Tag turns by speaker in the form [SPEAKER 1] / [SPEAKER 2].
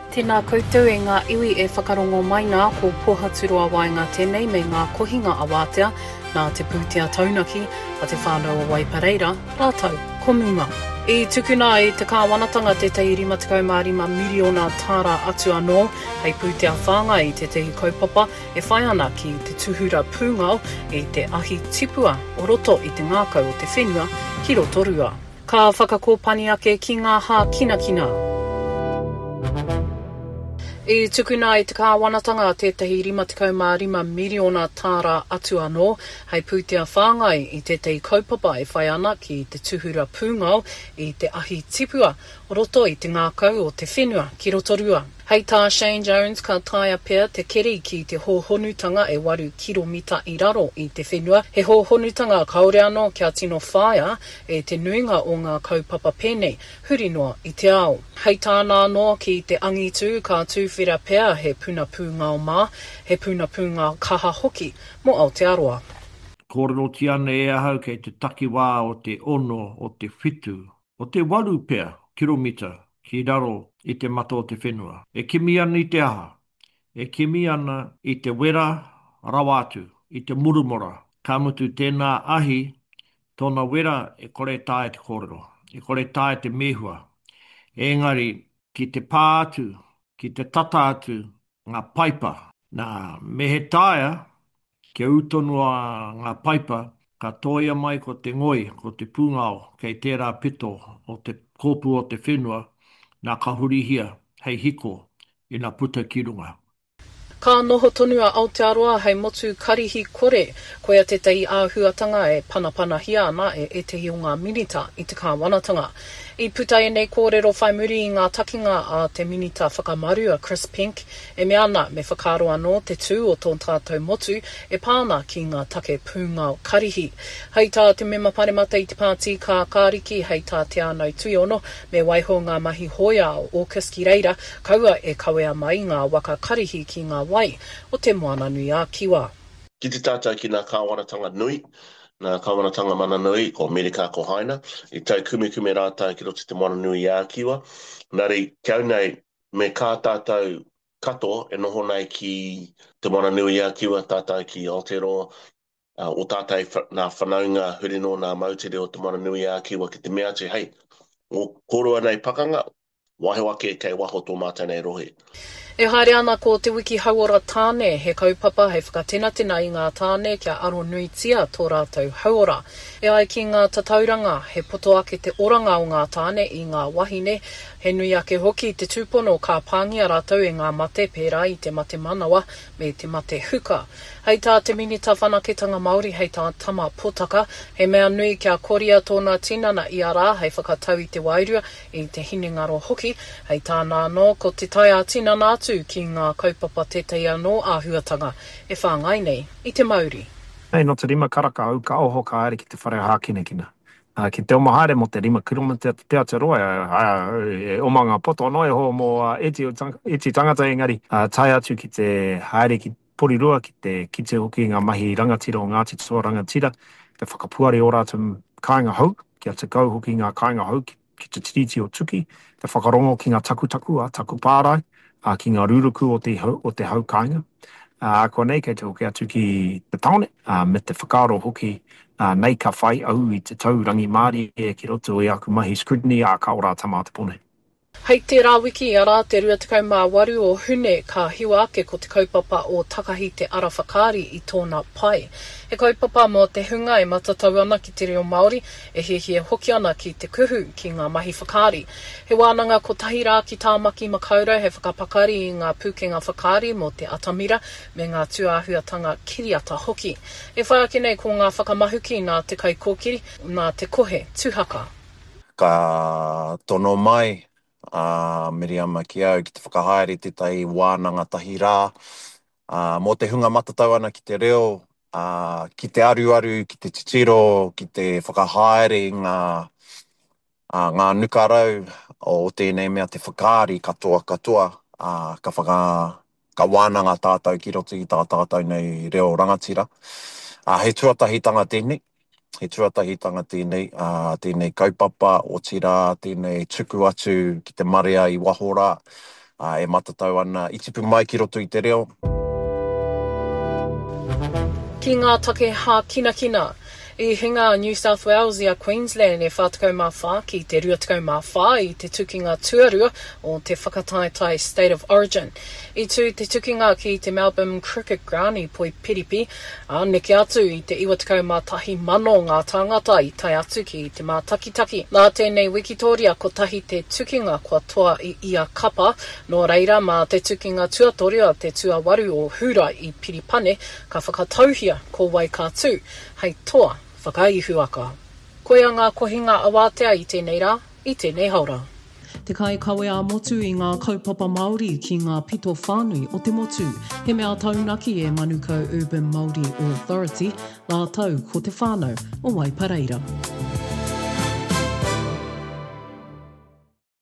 [SPEAKER 1] Tēnā koutou e ngā iwi e whakarongo mai ngā ko pohaturua wai ngā tēnei me ngā kohinga a wātea nā te pūtea taunaki a te whānau a Waipareira, rātau, ko munga. I tukuna i te kāwanatanga te tei 55 miliona tāra atu anō, hei pūtea whāngai i te tehi kaupapa e whai ana ki te tuhura pūngao i te ahi tipua o roto i te ngākau o te whenua ki rotorua. Ka whakakōpani ake ki ngā hā kinakina. I tukuna i te kāwanatanga tētahi 55 miliona tāra atu anō, hei pūtea whāngai i tētahi kaupapa e whai ana ki te tuhura pūngao i te ahi tipua o roto i te ngākau o te whenua ki rotorua. Hei tā Shane Jones ka taia pea te keri ki te hōhonutanga e 8 kiromita i raro i te whenua. He hōhonutanga kaore anō kia tino whāia e te nuinga o ngā kaupapa pēnei, huri noa i te ao. Hei tāna anō ki te angitu ka tūwhera pea he puna pūngao mā, he puna pūngao kaha hoki mo Aotearoa.
[SPEAKER 2] Kōrero ti ana e ahau kei te takiwā o te ono o te whitu, o te 8 pea kiromita ki raro i te mata o te whenua. E kimi ana i te aha, e kimi ana i te wera rawatu, i te murumura. Ka mutu tēnā ahi, tōna wera e kore tāe te kōrero, e kore tāe te mehua. Engari, ki te pā atu, ki te tata atu, ngā paipa. Nā mehe tāia, ke utonua ngā paipa, ka toia mai ko te ngoi, ko te pūngao, kei tērā pito o te kōpu o te whenua, nā kahurihia, hei hiko, i nā puta ki runga.
[SPEAKER 1] Ka noho tonua Aotearoa hei motu karihi kore, koia te tei āhuatanga e panapana hia ana e tehi o ngā minita i te kāwanatanga. I puta e nei kōrero whai muri i ngā takinga a te minita whakamaru a Chris Pink, e me ana me whakaro anō te tū o tō tātou motu e pāna ki ngā take pūngao karihi. Hei tā te mema paremata i te pāti ka kāriki, hei tā te anau tuiono, me waiho ngā mahi hoia o Orcus ki reira, kaua e kawea mai ngā waka karihi ki ngā wai o te moana nui a Kiwa.
[SPEAKER 3] Ki te tātou ki ngā kāwanatanga nui, nā kāwanatanga mana nui, ko Amerika ko Haina, i tau kume rātou ki roto te moana nui a Kiwa. Nari, kau nei, me kā tātou kato e noho nei ki te moana nui a Kiwa, tātou ki Aotearoa, o tātou nā whanaunga hurino nā mautere o te moana nui a Kiwa ki te mea te, hei, o koroa nei pakanga, wahe wake kei waho tō mātai nei rohe.
[SPEAKER 1] E haere ana ko te wiki hauora tāne, he kaupapa hei whakatenatena i ngā tāne kia aro nui tia tō rātou hauora. E ai ki ngā tatauranga, he poto ake te oranga o ngā tāne i ngā wahine, he nui ake hoki te tūpono ka pāngia rātou e ngā mate pērā i te mate manawa me te mate huka. Hei tā te minita whanaketanga Māori, hei tā tama potaka, he mea nui kia koria tōna tinana i a rā, hei whakatau i te wairua i te hinengaro hoki, hei tāna anō ko te taia tinana atu ki ngā kaupapa tētai anō āhuatanga e whāngai nei i te Māori.
[SPEAKER 4] Hei, no te rima karaka au ka oho ka aere ki te whare hākinekina. Ki te omahaere mo te rima kiromita te Aotearoa, e omanga poto no e ho mo eti tangata engari. Tai atu ki te haere ki porirua ki te kite hoki ngā mahi rangatira o Ngāti Toa rangatira, te whakapuare o rātou kāinga hau, ki a te kau hoki ngā kāinga hau ki te tiriti o tuki, te whakarongo ki ngā takutaku a taku pārai, ki ngā ruruku o te hau kāinga. Ko nei kei te hoki atu ki te taone, me te whakaro hoki nei ka whai au i te taurangi Māori e ki roto i aku mahi scrutiny a ka ora tama te pone.
[SPEAKER 1] Hei te rāwiki a rā te 28 o hune ka hiwa ake ko te kaupapa o Takahi te ara whakaari i tōna pai. He kaupapa mo te hunga e matatau ana ki te reo Māori, e hie hoki ana ki te kuhu ki ngā mahi whakaari. He wānanga ko tahi rā ki tāmaki makaurau he whakapakari i ngā pūkenga whakaari mo te atamira me ngā tuāhuatanga kiriata hoki. E whai ake nei ko ngā whakamahuki nā te kaikōkiri, nā te kohe tūhaka.
[SPEAKER 5] Ka tono mai, Miriama ki au ki te whakahaere te tai wānanga tahi rā, mō te hunga matatau ana ki te reo, ki te aruaru, ki te titiro, ki te whakahaere ngā nukarau o tēnei mea te whakaari katoa, ka wānanga tātou ki roto i tā tātou nei reo rangatira. He tuatahitanga tēnei, tēnei kaupapa o tira, tēnei tuku atu ki te marea i wahora, e matatau ana i tipu mai ki roto i te reo.
[SPEAKER 1] Ki ngā take hā kina, I hinga New South Wales i a Queensland e whātakau mā whā ki te ruatakau mā whā I te tukinga tuarua o te whakataetai State of Origin. I tū te tukinga ki te Melbourne Cricket Ground I poi Piripi, a neke atu I te iwatakau mā tahi mano ngā tāngata I tai atu ki te mā takitaki. Nā tēnei Wikitoria ko tahi te tukinga kua toa I ia kapa, no reira mā te tukinga tuatoria te tuawaru o hura I Piripane, ka whakatauhia ko Waikātū, hei toa whakaihuaka. Koe a ngā kohinga awātea I tēnei rā, I tēnei haura. Te kai kawe a motu I ngā kaupapa Māori ki ngā pito whānui o te motu. He mea taunaki e Manukau Urban Māori Authority, nā tau ko te whānau o Waipareira.